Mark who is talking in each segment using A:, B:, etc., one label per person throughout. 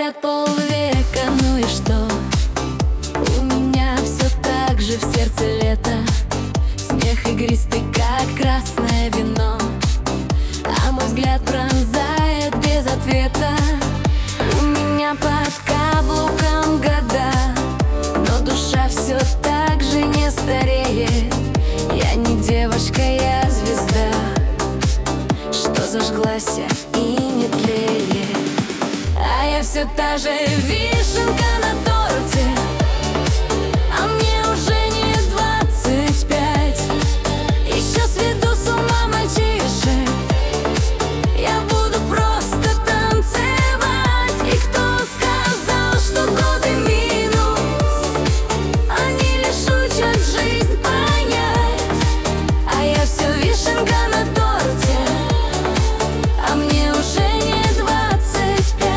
A: взгляд полвека, ну и что? У меня все так же в сердце лето, смех игристый, как красное вино, а мой взгляд пронзает без ответа. У меня под каблуком года, но душа все так же не стареет. Я не девушка, я звезда, что зажглась и не тлеет. А я все та же вишенка на торте, а мне уже не 25. Еще сведу с ума мальчишек, я буду просто танцевать. И кто сказал, что годы минус, они лишь учат жизнь понять. А я все вишенка на торте, а мне уже не 25.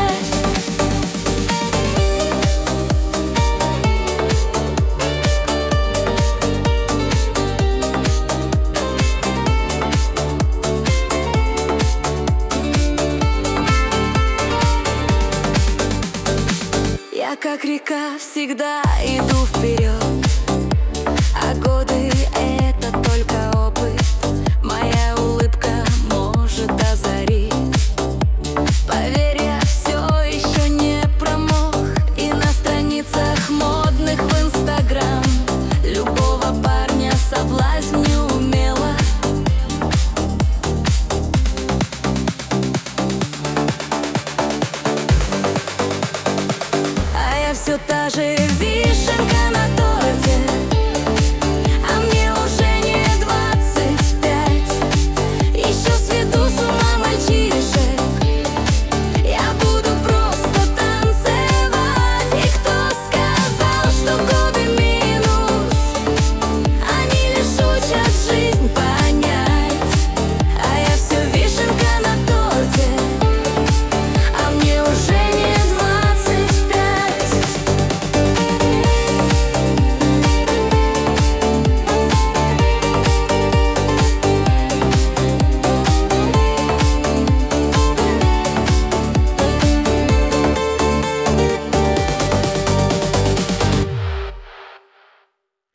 A: Я как река всегда иду вперед, а годы — это только опыт. Моя улыбка может озарить. Поверь, я все еще не промок, и на страницах модных в Инстаграм любого парня соблазню умело. А я все та же вишенка на торте,